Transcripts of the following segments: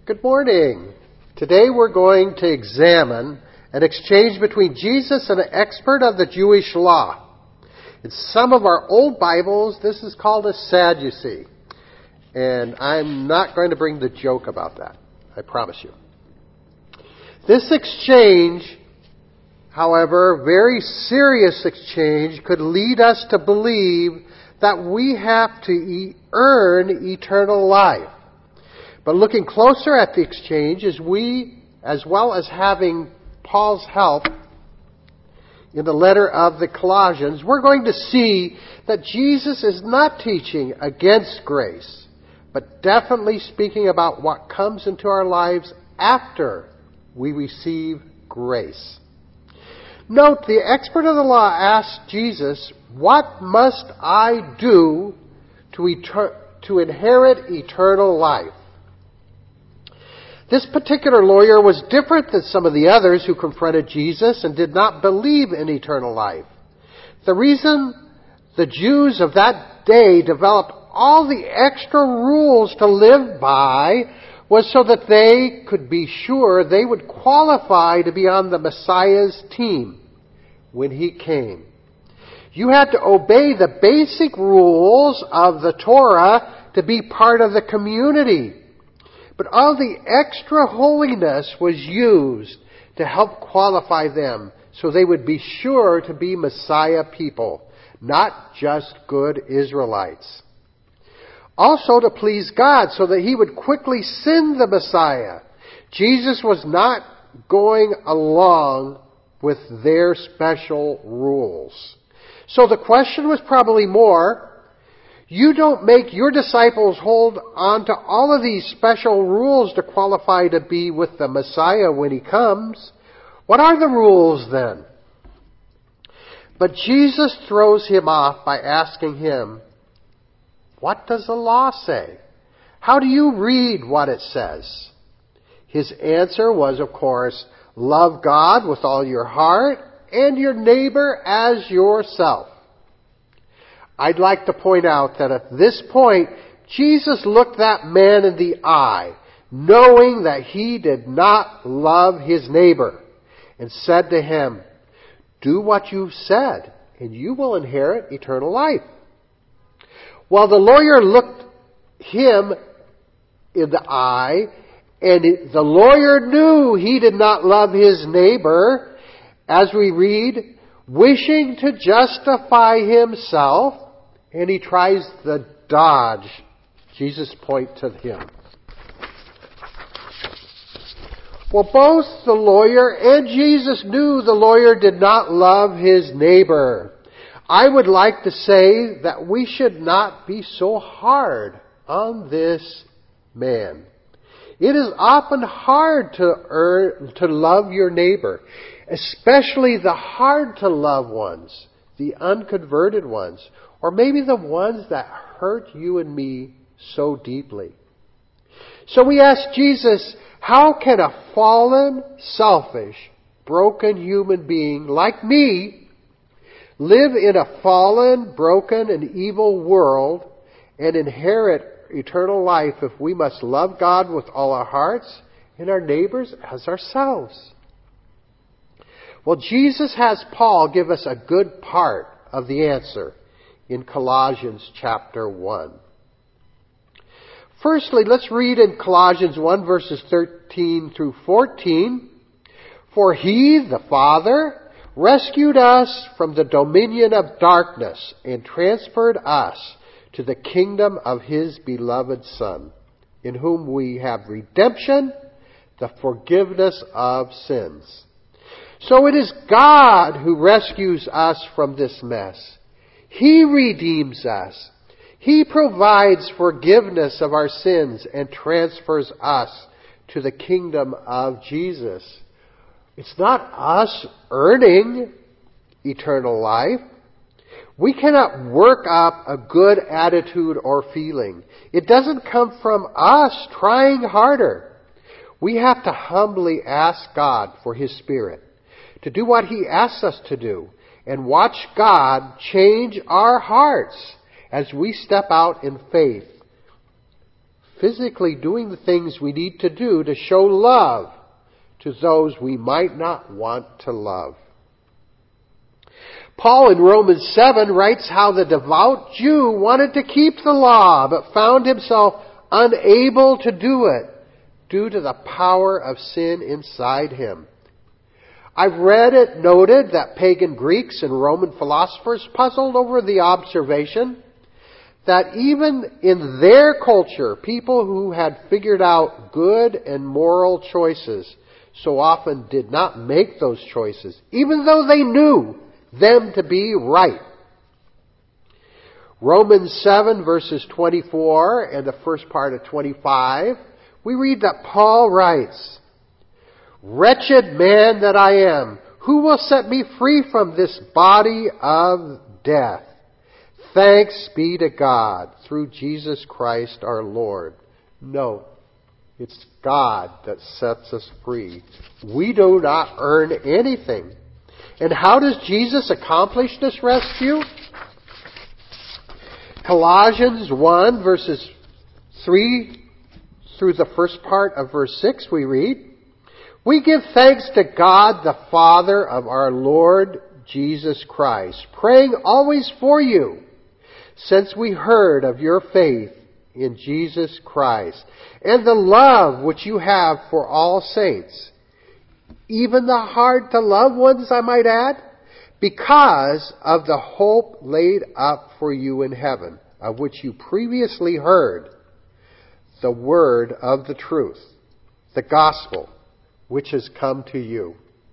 Good morning. Today we're going to examine an exchange between Jesus and an expert of the Jewish law. In some of our old Bibles, this is called a Sadducee. And I'm not going to bring the joke about that. I promise you. This exchange, however, very serious exchange, could lead us to believe that we have to earn eternal life. But looking closer at the exchange, as well as having Paul's help in the letter of the Colossians, we're going to see that Jesus is not teaching against grace, but definitely speaking about what comes into our lives after we receive grace. Note, the expert of the law asked Jesus, "What must I do to inherit eternal life?" This particular lawyer was different than some of the others who confronted Jesus and did not believe in eternal life. The reason the Jews of that day developed all the extra rules to live by was so that they could be sure they would qualify to be on the Messiah's team when he came. You had to obey the basic rules of the Torah to be part of the community. But all the extra holiness was used to help qualify them so they would be sure to be Messiah people, not just good Israelites. Also to please God so that he would quickly send the Messiah. Jesus was not going along with their special rules. So the question was probably more, you don't make your disciples hold on to all of these special rules to qualify to be with the Messiah when he comes. What are the rules then? But Jesus throws him off by asking him, "What does the law say? How do you read what it says?" His answer was, of course, love God with all your heart and your neighbor as yourself. I'd like to point out that at this point, Jesus looked that man in the eye, knowing that he did not love his neighbor, and said to him, "Do what you've said, and you will inherit eternal life." While the lawyer looked him in the eye, and the lawyer knew he did not love his neighbor, as we read, wishing to justify himself, and he tries to dodge Jesus' point to him. Well, both the lawyer and Jesus knew the lawyer did not love his neighbor. I would like to say that we should not be so hard on this man. It is often hard to love your neighbor, especially the hard to love ones, the unconverted ones, or maybe the ones that hurt you and me so deeply. So we ask Jesus, how can a fallen, selfish, broken human being like me live in a fallen, broken, and evil world and inherit eternal life if we must love God with all our hearts and our neighbors as ourselves? Well, Jesus has Paul give us a good part of the answer in Colossians chapter 1. Firstly, let's read in Colossians 1 verses 13 through 14. "For he, the Father, rescued us from the dominion of darkness and transferred us to the kingdom of his beloved Son, in whom we have redemption, the forgiveness of sins." So it is God who rescues us from this mess. He redeems us. He provides forgiveness of our sins and transfers us to the kingdom of Jesus. It's not us earning eternal life. We cannot work up a good attitude or feeling. It doesn't come from us trying harder. We have to humbly ask God for His Spirit to do what He asks us to do, and watch God change our hearts as we step out in faith, physically doing the things we need to do to show love to those we might not want to love. Paul in Romans 7 writes how the devout Jew wanted to keep the law, but found himself unable to do it due to the power of sin inside him. I've read it noted that pagan Greeks and Roman philosophers puzzled over the observation that even in their culture, people who had figured out good and moral choices so often did not make those choices, even though they knew them to be right. Romans 7 verses 24 and the first part of 25, we read that Paul writes, "Wretched man that I am, who will set me free from this body of death? Thanks be to God through Jesus Christ our Lord." No, it's God that sets us free. We do not earn anything. And how does Jesus accomplish this rescue? Colossians 1 verses 3 through the first part of verse 6 we read, "We give thanks to God the Father of our Lord Jesus Christ, praying always for you, since we heard of your faith in Jesus Christ and the love which you have for all saints, even the hard to love ones, I might add, because of the hope laid up for you in heaven, of which you previously heard the word of the truth, the gospel, which has come to you."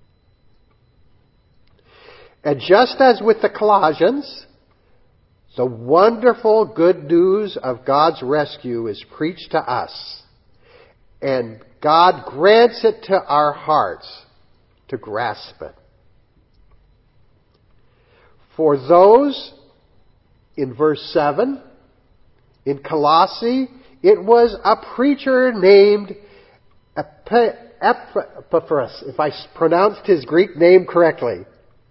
And just as with the Colossians, the wonderful good news of God's rescue is preached to us, and God grants it to our hearts to grasp it. For those, in verse 7, in Colossae, it was a preacher named Epaphras, if I pronounced his Greek name correctly.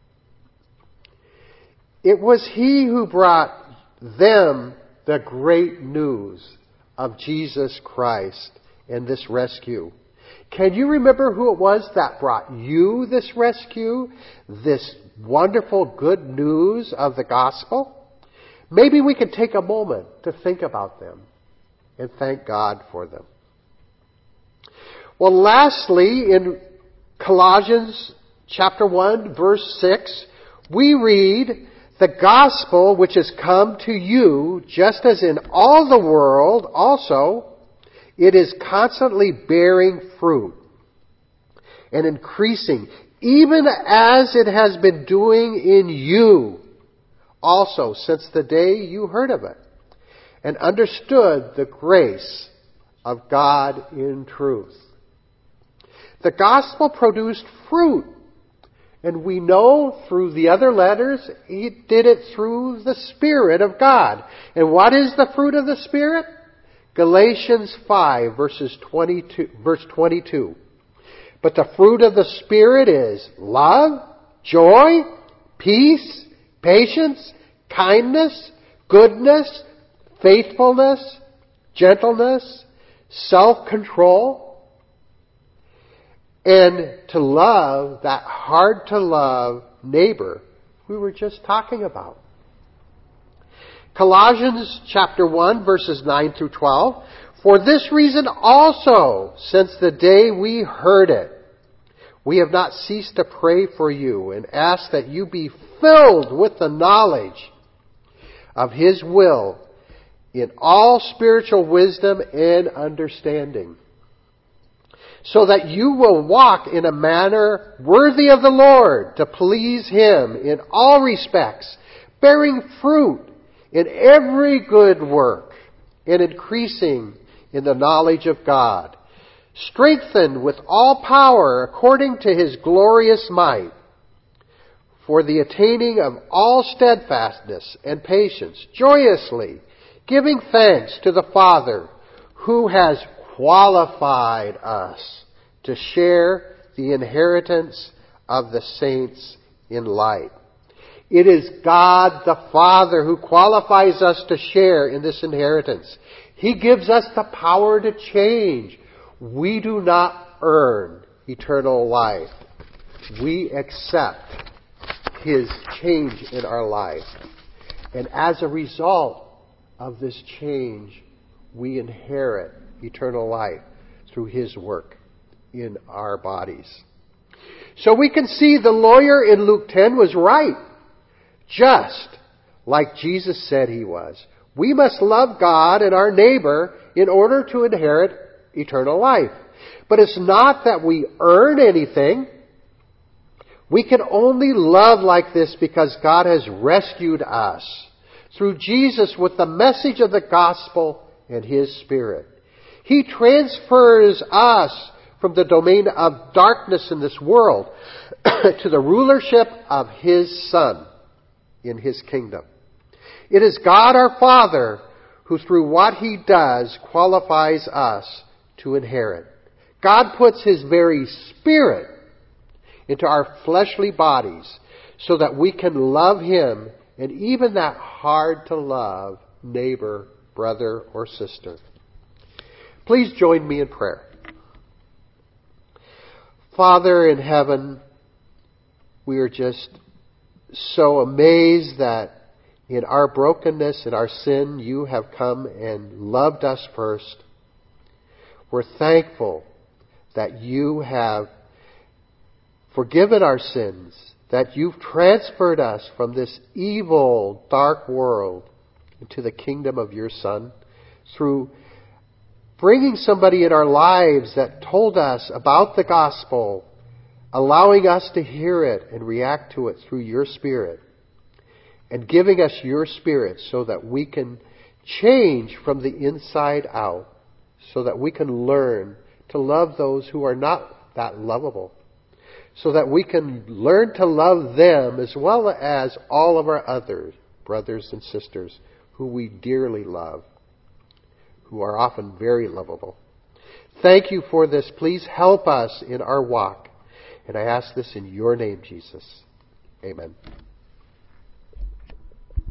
It was he who brought them the great news of Jesus Christ and this rescue. Can you remember who it was that brought you this rescue, this wonderful good news of the gospel? Maybe we could take a moment to think about them and thank God for them. Well, lastly, in Colossians chapter 1, verse 6, we read, "The gospel which has come to you, just as in all the world also, it is constantly bearing fruit and increasing, even as it has been doing in you also since the day you heard of it and understood the grace of God in truth." The gospel produced fruit. And we know through the other letters, he did it through the Spirit of God. And what is the fruit of the Spirit? Galatians 5, verse 22. "But the fruit of the Spirit is love, joy, peace, patience, kindness, goodness, faithfulness, gentleness, self-control." And to love that hard to love neighbor we were just talking about. Colossians chapter 1 verses 9 through 12. "For this reason also, since the day we heard it, we have not ceased to pray for you and ask that you be filled with the knowledge of His will in all spiritual wisdom and understanding, so that you will walk in a manner worthy of the Lord, to please Him in all respects, bearing fruit in every good work, and increasing in the knowledge of God, strengthened with all power according to His glorious might, for the attaining of all steadfastness and patience, joyously giving thanks to the Father, who has qualified us to share the inheritance of the saints in light." It is God the Father who qualifies us to share in this inheritance. He gives us the power to change. We do not earn eternal life. We accept His change in our life. And as a result of this change, we inherit eternal life through His work in our bodies. So we can see the lawyer in Luke 10 was right, just like Jesus said He was. We must love God and our neighbor in order to inherit eternal life. But it's not that we earn anything. We can only love like this because God has rescued us through Jesus with the message of the gospel and His Spirit. He transfers us from the domain of darkness in this world to the rulership of His Son in His kingdom. It is God our Father who through what He does qualifies us to inherit. God puts His very Spirit into our fleshly bodies so that we can love Him and even that hard to love neighbor, brother, or sister. Please join me in prayer. Father in heaven, we are just so amazed that in our brokenness and our sin, You have come and loved us first. We're thankful that You have forgiven our sins, that You've transferred us from this evil, dark world into the kingdom of Your Son through bringing somebody in our lives that told us about the gospel, allowing us to hear it and react to it through Your Spirit, and giving us Your Spirit so that we can change from the inside out, so that we can learn to love those who are not that lovable, so that we can learn to love them as well as all of our other brothers and sisters who we dearly love, who are often very lovable. Thank You for this. Please help us in our walk. And I ask this in Your name, Jesus. Amen.